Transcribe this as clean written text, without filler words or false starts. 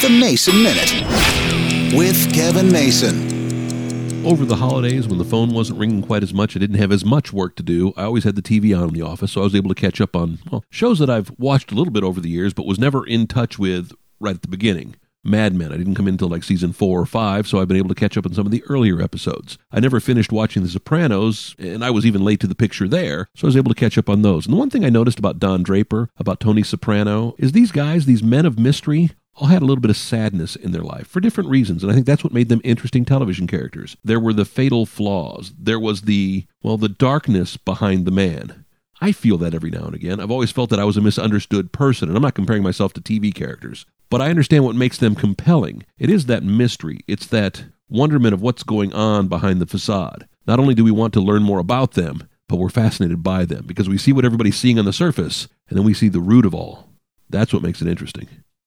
The Mason Minute with Kevin Mason. Over the holidays, when the phone wasn't ringing quite as much, I didn't have as much work to do. I always had the TV on in the office, so I was able to catch up on shows that I've watched a little bit over the years, but was never in touch with right at the beginning. Mad Men. I didn't come in until like season 4 or 5, so I've been able to catch up on some of the earlier episodes. I never finished watching The Sopranos, and I was even late to the picture there, so I was able to catch up on those. And the one thing I noticed about Don Draper, about Tony Soprano, is these guys, these men of mystery, all had a little bit of sadness in their life for different reasons, and I think that's what made them interesting television characters. There were the fatal flaws. There was the darkness behind the man. I feel that every now and again. I've always felt that I was a misunderstood person, and I'm not comparing myself to TV characters, but I understand what makes them compelling. It is that mystery. It's that wonderment of what's going on behind the facade. Not only do we want to learn more about them, but we're fascinated by them because we see what everybody's seeing on the surface, and then we see the root of all. That's what makes it interesting.